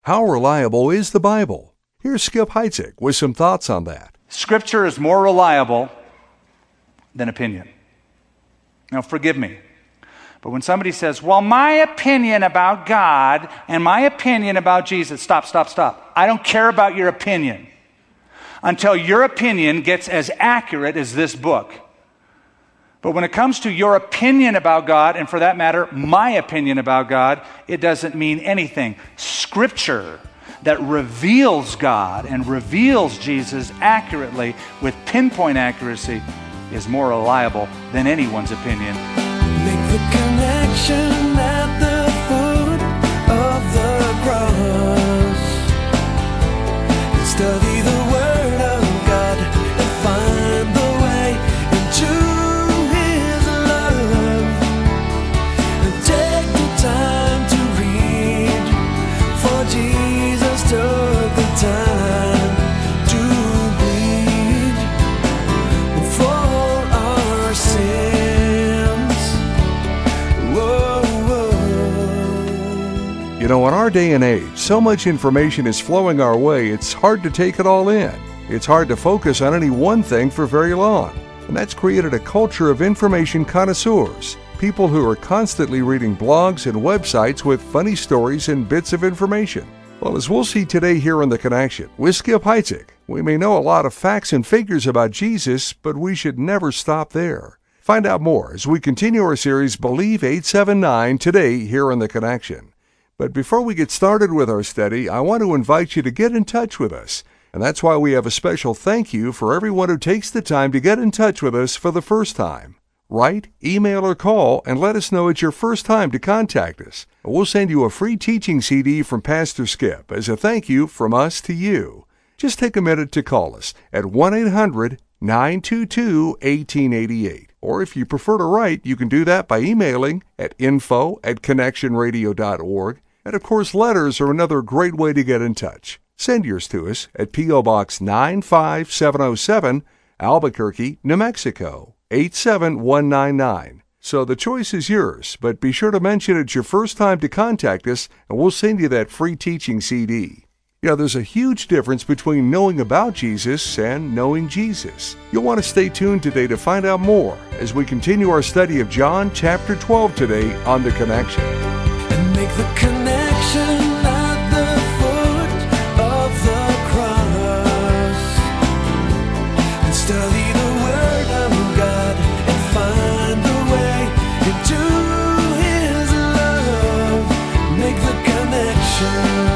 How reliable is the Bible? Here's Skip Heitzig with some thoughts on that. Scripture is more reliable than opinion. Now, forgive me, but when somebody says, well, my opinion about God and my opinion about Jesus, stop. I don't care about your opinion until your opinion gets as accurate as this book. But when it comes to your opinion about God, and for that matter, my opinion about God, it doesn't mean anything. Scripture that reveals God and reveals Jesus accurately with pinpoint accuracy is more reliable than anyone's opinion. Make the connection at the foot of the cross. Study the Word of God and find the way into His love. And take the time to read, for Jesus took the time to bleed for our sins. You know, in our day and age, so much information is flowing our way, it's hard to take it all in. It's hard to focus on any one thing for very long. And that's created a culture of information connoisseurs, people who are constantly reading blogs and websites with funny stories and bits of information. Well, as we'll see today here on The Connection with Skip Heitzig, we may know a lot of facts and figures about Jesus, but we should never stop there. Find out more as we continue our series Believe 879 today here on The Connection. But before we get started with our study, I want to invite you to get in touch with us. And that's why we have a special thank you for everyone who takes the time to get in touch with us for the first time. Write, email, or call and let us know it's your first time to contact us. And we'll send you a free teaching CD from Pastor Skip as a thank you from us to you. Just take a minute to call us at 1-800-922-1888. Or if you prefer to write, you can do that by emailing at info@connectionradio.org. And of course, letters are another great way to get in touch. Send yours to us at P.O. Box 95707, Albuquerque, New Mexico, 87199. So the choice is yours, but be sure to mention it's your first time to contact us, and we'll send you that free teaching CD. Yeah, there's a huge difference between knowing about Jesus and knowing Jesus. You'll want to stay tuned today to find out more as we continue our study of John chapter 12 today on The Connection. And make the connection at the foot of the cross. And study the Word of God and find the way into His love. Make the connection.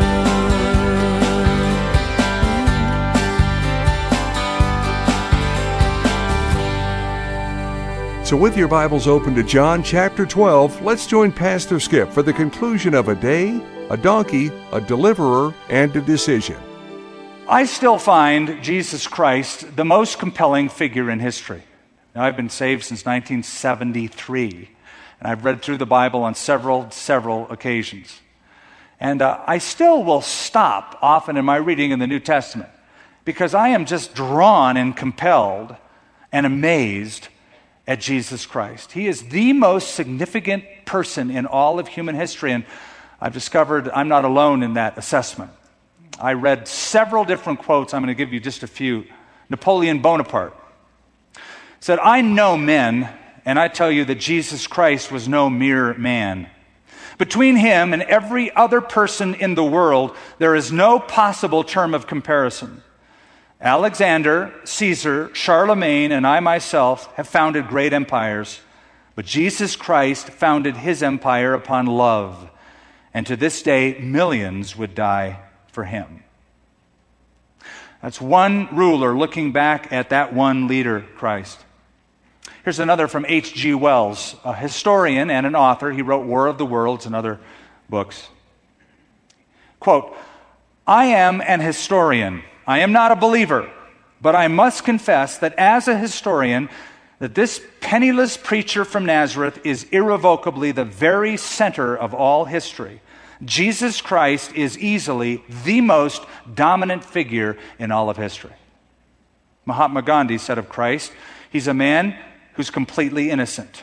So with your Bibles open to John chapter 12, let's join Pastor Skip for the conclusion of a day, a donkey, a deliverer, and a decision. I still find Jesus Christ the most compelling figure in history. Now, I've been saved since 1973, and I've read through the Bible on several occasions. And I still will stop often in my reading in the New Testament because I am just drawn and compelled and amazed at Jesus Christ. He is the most significant person in all of human history, and I've discovered I'm not alone in that assessment. I read several different quotes. I'm going to give you just a few. Napoleon Bonaparte said, "I know men, and I tell you that Jesus Christ was no mere man. Between him and every other person in the world, there is no possible term of comparison. Alexander, Caesar, Charlemagne, and I myself have founded great empires, but Jesus Christ founded his empire upon love, and to this day millions would die for him." That's one ruler looking back at that one leader, Christ. Here's another from H.G. Wells, a historian and an author. He wrote War of the Worlds and other books. Quote, "I am an historian. I am not a believer, but I must confess that as a historian, that this penniless preacher from Nazareth is irrevocably the very center of all history. Jesus Christ is easily the most dominant figure in all of history." Mahatma Gandhi said of Christ, "He's a man who's completely innocent,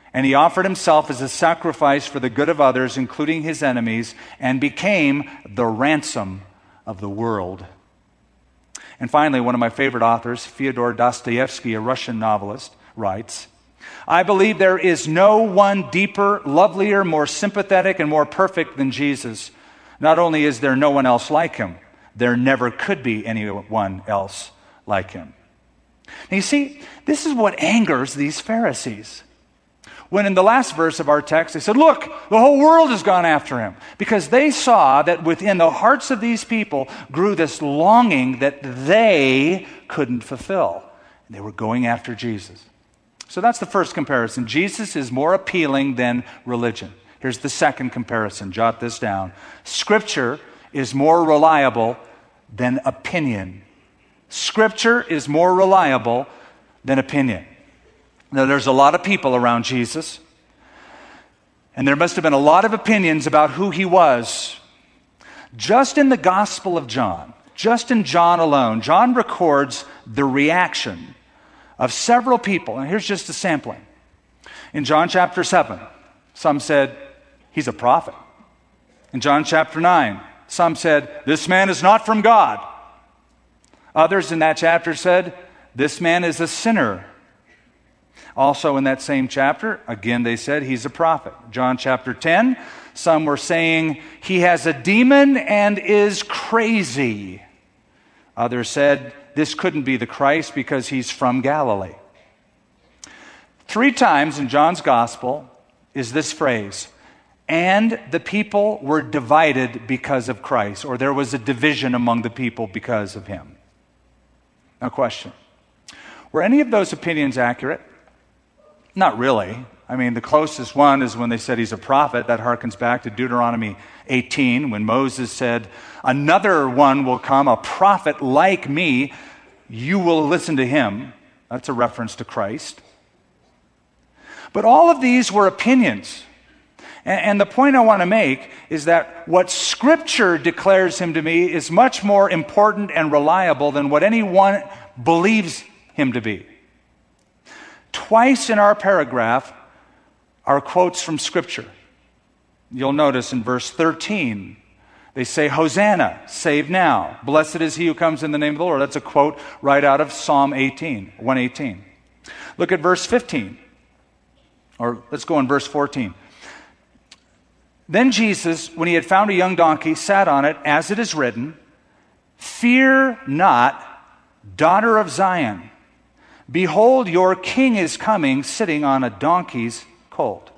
And he offered himself as a sacrifice for the good of others, including his enemies, and became the ransom of the world. And finally, one of my favorite authors, Fyodor Dostoevsky, a Russian novelist, writes, I believe there is no one deeper, lovelier, more sympathetic, and more perfect than Jesus. Not only is there no one else like him, there never could be anyone else like him. Now you see, this is what angers these Pharisees. When in the last verse of our text, they said, look, the whole world has gone after him. Because they saw that within the hearts of these people grew this longing that they couldn't fulfill. And they were going after Jesus. So that's the first comparison. Jesus is more appealing than religion. Here's the second comparison. Jot this down. Scripture is more reliable than opinion. Scripture is more reliable than opinion. Now, there's a lot of people around Jesus, and there must have been a lot of opinions about who he was. Just in the Gospel of John, just in John alone, John records the reaction of several people. And here's just a sampling. In John chapter 7, some said, he's a prophet. In John chapter 9, some said, this man is not from God. Others in that chapter said, this man is a sinner. Also in that same chapter, again they said he's a prophet. John chapter 10, some were saying he has a demon and is crazy. Others said this couldn't be the Christ because he's from Galilee. 3 times in John's gospel is this phrase, and the people were divided because of Christ, or there was a division among the people because of him. Now question, were any of those opinions accurate? Not really. I mean, the closest one is when they said he's a prophet. That harkens back to Deuteronomy 18, when Moses said, another one will come, a prophet like me. You will listen to him. That's a reference to Christ. But all of these were opinions. And the point I want to make is that what Scripture declares him to be is much more important and reliable than what anyone believes him to be. Twice in our paragraph are quotes from Scripture. You'll notice in verse 13, they say, Hosanna, save now. Blessed is he who comes in the name of the Lord. That's a quote right out of Psalm 118. Look at verse 15. Or let's go in verse 14. Then Jesus, when he had found a young donkey, sat on it, as it is written, fear not, daughter of Zion. Behold, your king is coming, sitting on a donkey's colt.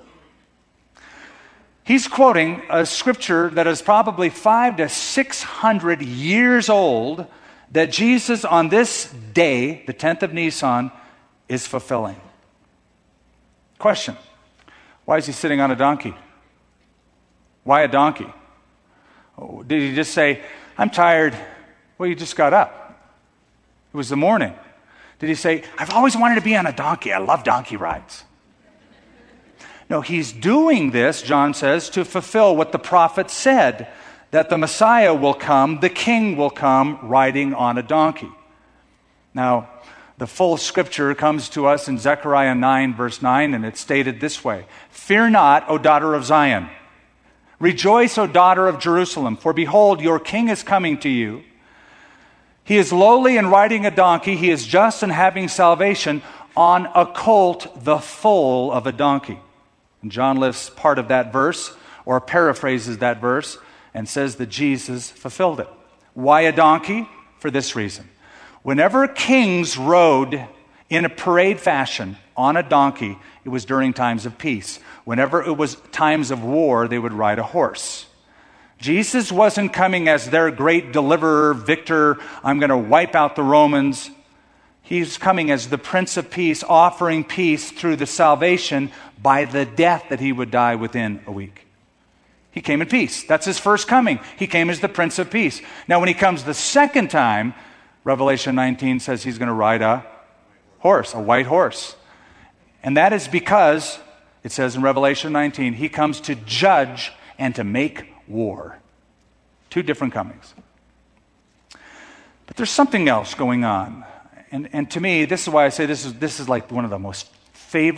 He's quoting a scripture that is probably 500 to 600 years old that Jesus on this day, the 10th of Nisan, is fulfilling. Question, why is he sitting on a donkey? Why a donkey? Oh, did he just say, I'm tired? Well, you just got up. It was the morning. Did he say, I've always wanted to be on a donkey. I love donkey rides. No, he's doing this, John says, to fulfill what the prophet said, that the Messiah will come, the king will come riding on a donkey. Now, the full scripture comes to us in Zechariah 9, verse 9, and it's stated this way, fear not, O daughter of Zion. Rejoice, O daughter of Jerusalem, for behold, your king is coming to you. He is lowly and riding a donkey. He is just and having salvation on a colt, the foal of a donkey. And John lifts part of that verse, or paraphrases that verse, and says that Jesus fulfilled it. Why a donkey? For this reason. Whenever kings rode in a parade fashion on a donkey, it was during times of peace. Whenever it was times of war, they would ride a horse. Jesus wasn't coming as their great deliverer, victor, I'm going to wipe out the Romans. He's coming as the Prince of Peace, offering peace through the salvation by the death that he would die within a week. He came in peace. That's his first coming. He came as the Prince of Peace. Now when he comes the second time, Revelation 19 says he's going to ride a horse, a white horse. And that is because, it says in Revelation 19, he comes to judge and to make war. 2 different comings. But there's something else going on. And to me, this is why I say this is like one of the most favorite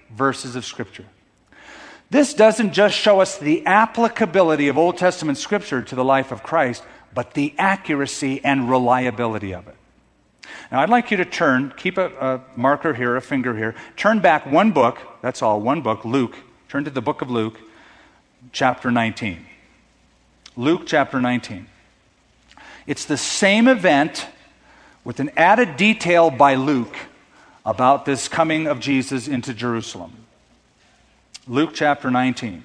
verses of Scripture. This doesn't just show us the applicability of Old Testament Scripture to the life of Christ, but the accuracy and reliability of it. Now, I'd like you to turn, keep a marker here, a finger here, turn back one book, that's all, one book, Luke. Turn to the book of Luke, chapter 19. Luke chapter 19. It's the same event with an added detail by Luke about this coming of Jesus into Jerusalem. Luke chapter 19.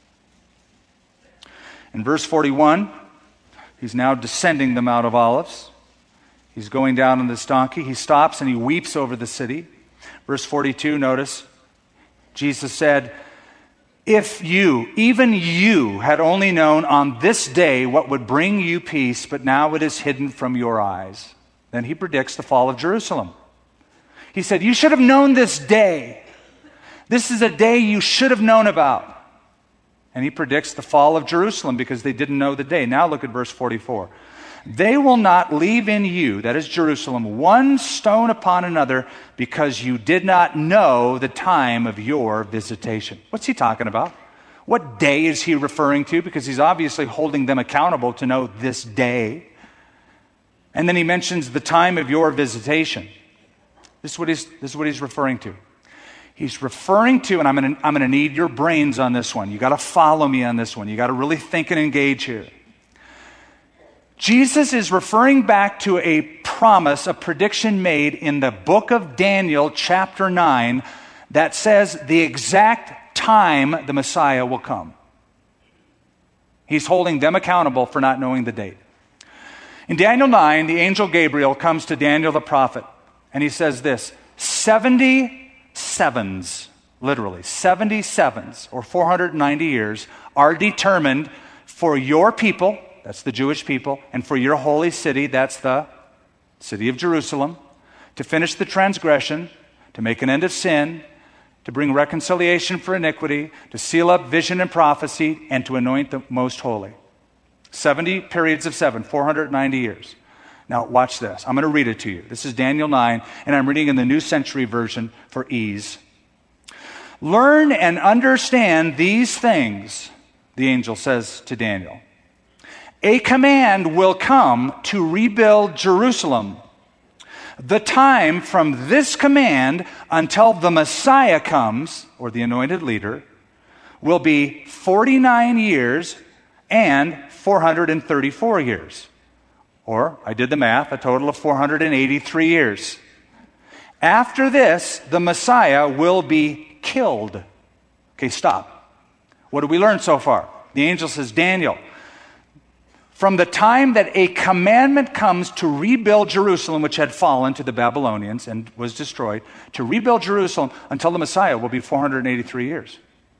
In verse 41, he's now descending the Mount of Olives. He's going down on this donkey. He stops and he weeps over the city. Verse 42, notice, Jesus said, "If you, even you, had only known on this day what would bring you peace, but now it is hidden from your eyes." Then he predicts the fall of Jerusalem. He said, you should have known this day. This is a day you should have known about. And he predicts the fall of Jerusalem because they didn't know the day. Now look at verse 44. "They will not leave in you," that is Jerusalem, "one stone upon another because you did not know the time of your visitation." What's he talking about? What day is he referring to? Because he's obviously holding them accountable to know this day. And then he mentions the time of your visitation. This is what he's referring to. He's referring to, and I'm going to need your brains on this one. You got to follow me on this one. You got to really think and engage here. Jesus is referring back to a promise, a prediction made in the book of Daniel, chapter 9, that says the exact time the Messiah will come. He's holding them accountable for not knowing the date. In Daniel 9, the angel Gabriel comes to Daniel the prophet, and he says this, 70 sevens, literally, 70 sevens, or 490 years, are determined for your people, that's the Jewish people, and for your holy city, that's the city of Jerusalem, to finish the transgression, to make an end of sin, to bring reconciliation for iniquity, to seal up vision and prophecy, and to anoint the most holy. 70 periods of 7, 490 years. Now watch this. I'm going to read it to you. This is Daniel 9, and I'm reading in the New Century Version for ease. "Learn and understand these things," the angel says to Daniel. "A command will come to rebuild Jerusalem. The time from this command until the Messiah comes," or the anointed leader, "will be 49 years and 434 years. Or, I did the math, a total of 483 years. After this, the Messiah will be killed." Okay, stop. What did we learn so far? The angel says, Daniel, from the time that a commandment comes to rebuild Jerusalem, which had fallen to the Babylonians and was destroyed, to rebuild Jerusalem until the Messiah will be 483 years.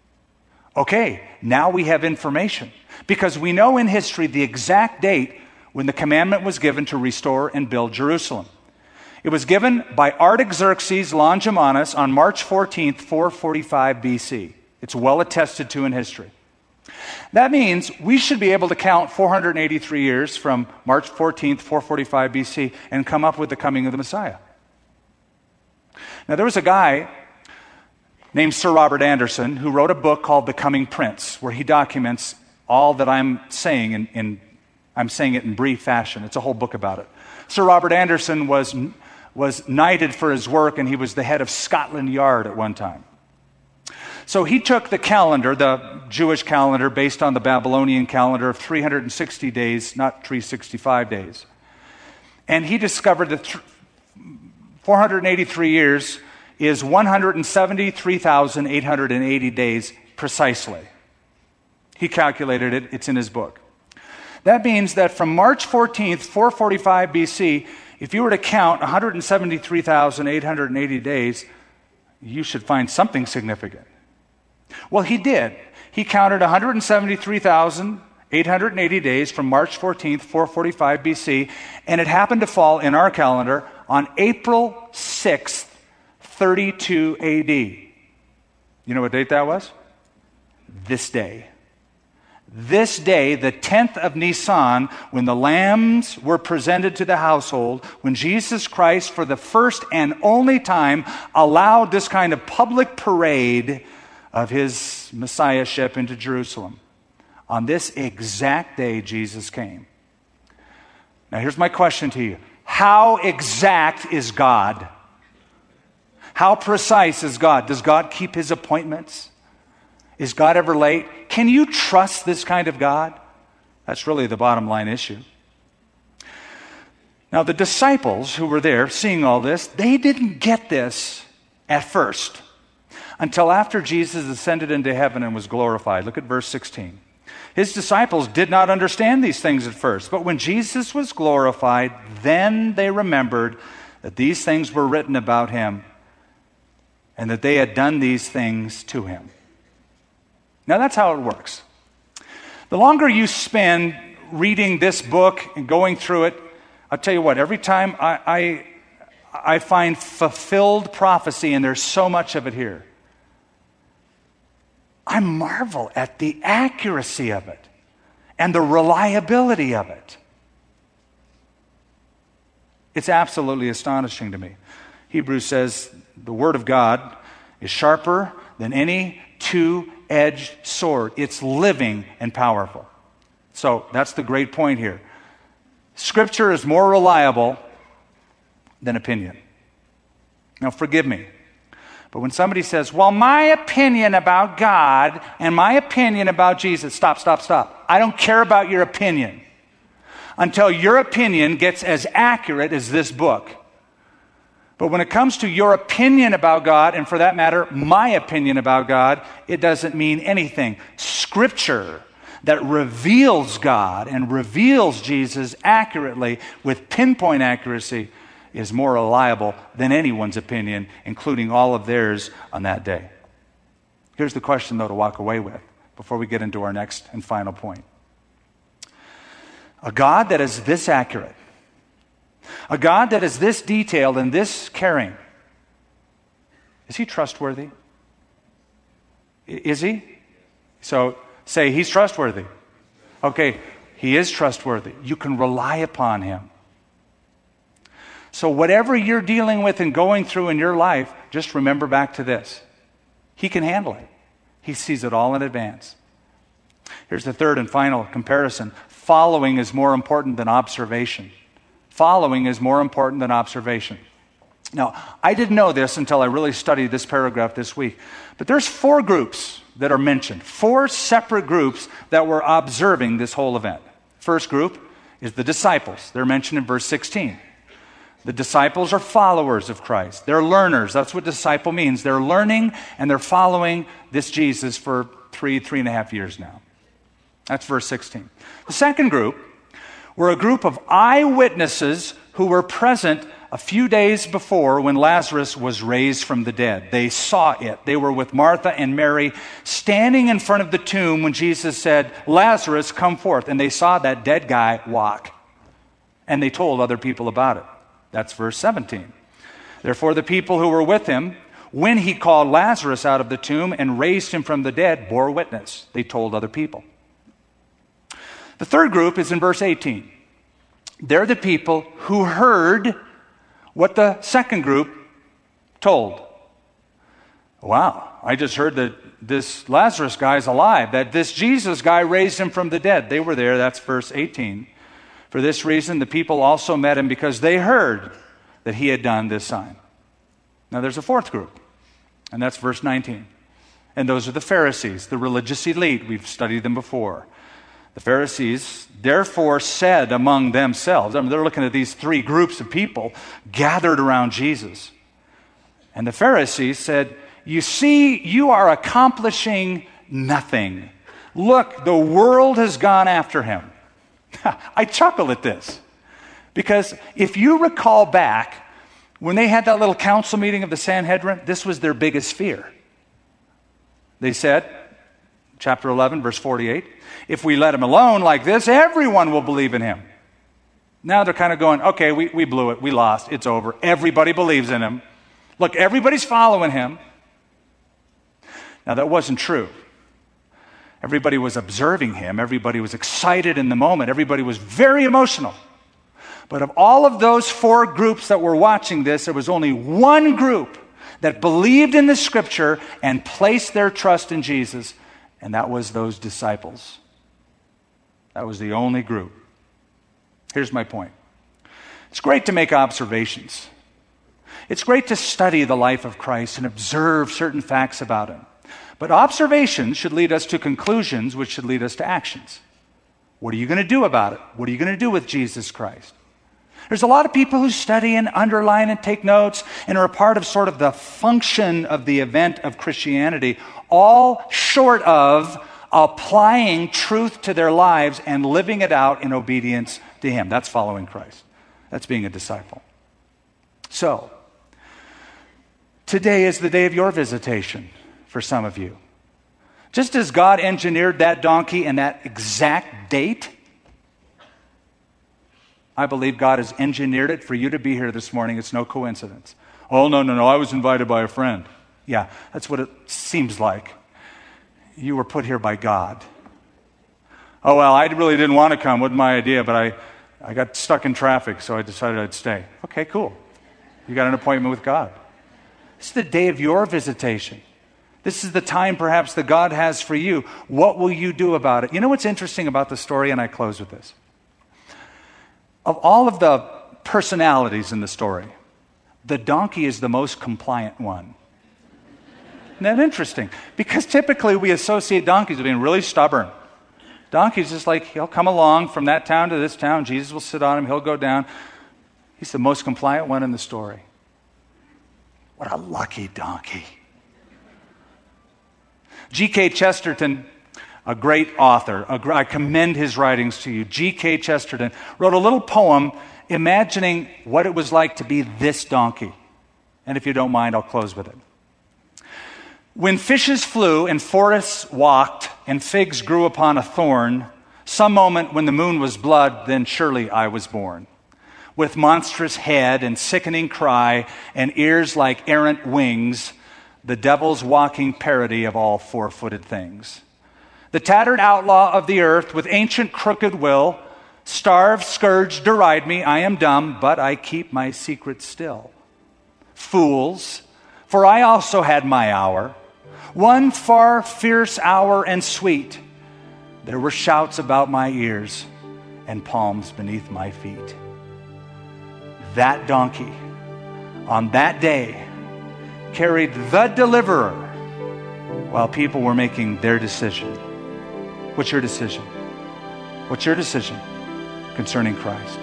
Okay, now we have information. Because we know in history the exact date when the commandment was given to restore and build Jerusalem. It was given by Artaxerxes Longimanus on March 14th, 445 BC. It's well attested to in history. That means we should be able to count 483 years from March 14th, 445 BC, and come up with the coming of the Messiah. Now, there was a guy named Sir Robert Anderson who wrote a book called The Coming Prince, where he documents all that I'm saying I'm saying it in brief fashion. It's a whole book about it. Sir Robert Anderson was knighted for his work, and he was the head of Scotland Yard at one time. So he took the calendar, the Jewish calendar, based on the Babylonian calendar of 360 days, not 365 days. And he discovered that 483 years is 173,880 days precisely. He calculated it. It's in his book. That means that from March 14th, 445 BC, if you were to count 173,880 days, you should find something significant. Well, he did. He counted 173,880 days from March 14th, 445 BC, and it happened to fall in our calendar on April 6th, 32 AD. You know what date that was? This day. this day, the 10th of Nisan, when the lambs were presented to the household, when Jesus Christ, for the first and only time, allowed this kind of public parade of his messiahship into Jerusalem. On this exact day, Jesus came. Now, here's my question to you. How exact is God? How precise is God? Does God keep his appointments? Is God ever late? Can you trust this kind of God? That's really the bottom line issue. Now, the disciples who were there seeing all this, they didn't get this at first until after Jesus ascended into heaven and was glorified. Look at verse 16. His disciples did not understand these things at first, but when Jesus was glorified, then they remembered that these things were written about him and that they had done these things to him. Now that's how it works. The longer you spend reading this book and going through it, I'll tell you what, every time I find fulfilled prophecy, and there's so much of it here, I marvel at the accuracy of it and the reliability of it. It's absolutely astonishing to me. Hebrews says the Word of God is sharper than any two-edged sword. It's living and powerful. So that's the great point here. Scripture is more reliable than opinion. Now forgive me, but when somebody says, well, my opinion about God and my opinion about Jesus, stop. I don't care about your opinion until your opinion gets as accurate as this book. But when it comes to your opinion about God, and for that matter, my opinion about God, it doesn't mean anything. Scripture that reveals God and reveals Jesus accurately with pinpoint accuracy is more reliable than anyone's opinion, including all of theirs on that day. Here's the question, though, to walk away with before we get into our next and final point. A God that is this accurate, a God that is this detailed and this caring, is he trustworthy? Is he? So say he's trustworthy. Okay, he is trustworthy. You can rely upon him. So whatever you're dealing with and going through in your life, just remember back to this. He can handle it. He sees it all in advance. Here's the third and final comparison. Following is more important than observation. Following is more important than observation. Now, I didn't know this until I really studied this paragraph this week. But there's 4 groups that are mentioned. 4 separate groups that were observing this whole event. First group is the disciples. They're mentioned in verse 16. The disciples are followers of Christ. They're learners. That's what disciple means. They're learning and they're following this Jesus for 3.5 years now. That's verse 16. The second group were a group of eyewitnesses who were present a few days before when Lazarus was raised from the dead. They saw it. They were with Martha and Mary standing in front of the tomb when Jesus said, Lazarus, come forth. And they saw that dead guy walk. And they told other people about it. That's verse 17. Therefore, the people who were with him, when he called Lazarus out of the tomb and raised him from the dead, bore witness. They told other people. The third group is in verse 18. They're the people who heard what the second group told. Wow, I just heard that this Lazarus guy's alive, that this Jesus guy raised him from the dead. They were there, that's verse 18. For this reason, the people also met him because they heard that he had done this sign. Now there's a fourth group, and that's verse 19. And those are the Pharisees, the religious elite. We've studied them before. The Pharisees therefore said among themselves, they're looking at these 3 groups of people gathered around Jesus. And the Pharisees said, you see, you are accomplishing nothing. Look, the world has gone after him. I chuckle at this because if you recall back when they had that little council meeting of the Sanhedrin, this was their biggest fear. They said, chapter 11, verse 48, if we let him alone like this, everyone will believe in him. Now they're kind of going, okay, we blew it. We lost. It's over. Everybody believes in him. Look, everybody's following him. Now that wasn't true. Everybody was observing him. Everybody was excited in the moment. Everybody was very emotional. But of all of those 4 groups that were watching this, there was only one group that believed in the Scripture and placed their trust in Jesus, and that was those disciples. That was the only group. Here's my point. It's great to make observations. It's great to study the life of Christ and observe certain facts about him. But observations should lead us to conclusions, which should lead us to actions. What are you going to do about it? What are you going to do with Jesus Christ? There's a lot of people who study and underline and take notes and are a part of sort of the function of the event of Christianity, all short of applying truth to their lives and living it out in obedience to him. That's following Christ. That's being a disciple. So, today is the day of your visitation for some of you. Just as God engineered that donkey and that exact date, I believe God has engineered it for you to be here this morning. It's no coincidence. Oh, no, I was invited by a friend. Yeah, that's what it seems like. You were put here by God. Oh, well, I really didn't want to come. Wasn't my idea, but I got stuck in traffic, so I decided I'd stay. Okay, cool. You got an appointment with God. This is the day of your visitation. This is the time perhaps that God has for you. What will you do about it? You know what's interesting about the story, and I close with this. Of all of the personalities in the story, the donkey is the most compliant one. Isn't that interesting? Because typically we associate donkeys with being really stubborn. Donkey's just like, he'll come along from that town to this town. Jesus will sit on him. He'll go down. He's the most compliant one in the story. What a lucky donkey. G.K. Chesterton, a great author, I commend his writings to you. G.K. Chesterton wrote a little poem imagining what it was like to be this donkey. And if you don't mind, I'll close with it. When fishes flew and forests walked and figs grew upon a thorn, some moment when the moon was blood, then surely I was born. With monstrous head and sickening cry and ears like errant wings, the devil's walking parody of all four-footed things. The tattered outlaw of the earth with ancient crooked will, starve, scourge, deride me, I am dumb, but I keep my secret still. Fools, for I also had my hour, one far fierce hour and sweet. There were shouts about my ears and palms beneath my feet. That donkey, on that day, carried the deliverer while people were making their decision. What's your decision? What's your decision concerning Christ?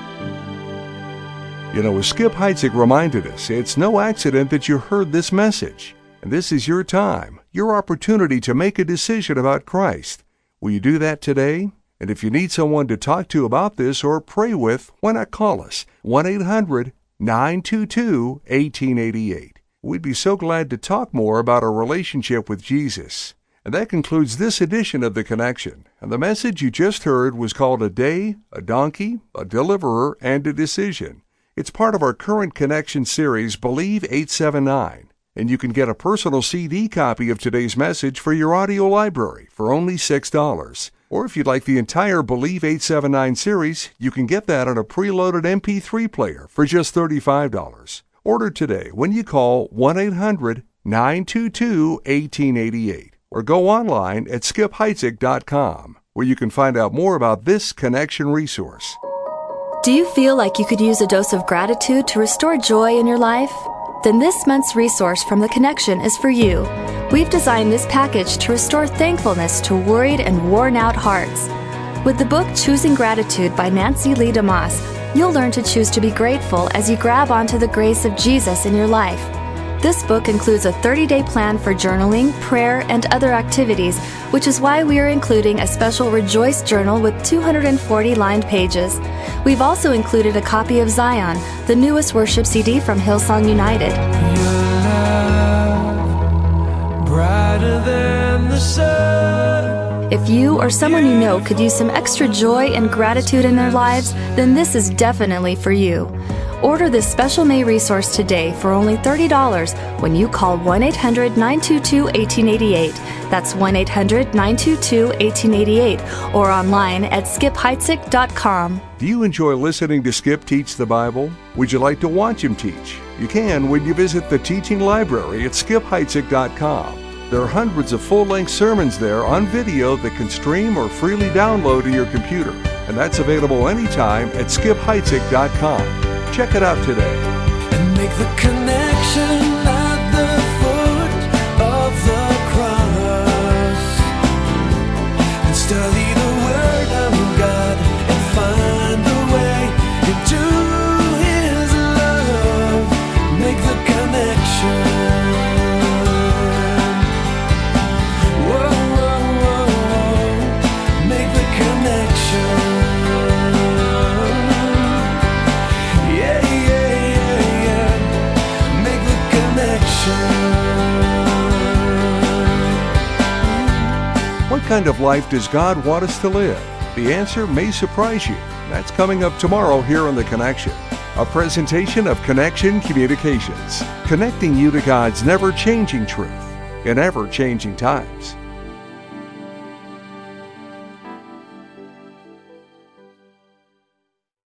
You know, as Skip Heitzig reminded us, it's no accident that you heard this message. And this is your time, your opportunity to make a decision about Christ. Will you do that today? And if you need someone to talk to about this or pray with, why not call us? 1-800-922-1888. We'd be so glad to talk more about our relationship with Jesus. And that concludes this edition of The Connection. And the message you just heard was called A Day, a Donkey, a Deliverer, and a Decision. It's part of our current Connection series, Believe 879. And you can get a personal CD copy of today's message for your audio library for only $6. Or if you'd like the entire Believe 879 series, you can get that on a preloaded MP3 player for just $35. Order today when you call 1-800-922-1888 or go online at skipheitzig.com, where you can find out more about this Connection resource. Do you feel like you could use a dose of gratitude to restore joy in your life? Then this month's resource from The Connection is for you. We've designed this package to restore thankfulness to worried and worn-out hearts. With the book Choosing Gratitude by Nancy Lee DeMoss, you'll learn to choose to be grateful as you grab onto the grace of Jesus in your life. This book includes a 30-day plan for journaling, prayer, and other activities, which is why we are including a special Rejoice journal with 240 lined pages. We've also included a copy of Zion, the newest worship CD from Hillsong United. Brighter than the sun. If you or someone you know could use some extra joy and gratitude in their lives, then this is definitely for you. Order this special May resource today for only $30 when you call 1-800-922-1888. That's 1-800-922-1888 or online at skipheitzig.com. Do you enjoy listening to Skip teach the Bible? Would you like to watch him teach? You can when you visit the teaching library at skipheitzig.com. There are hundreds of full-length sermons there on video that can stream or freely download to your computer. And that's available anytime at skipheitzig.com. Check it out today. And make the connection at the foot of the cross. And study the Word of God and find the way into His love. Make the connection. Whoa, whoa, whoa, whoa. Make the connection. Yeah, yeah, yeah, yeah. Make the connection. What kind of life does God want us to live? The answer may surprise you. That's coming up tomorrow here on The Connection, a presentation of Connection Communications, connecting you to God's never-changing truth in ever-changing times.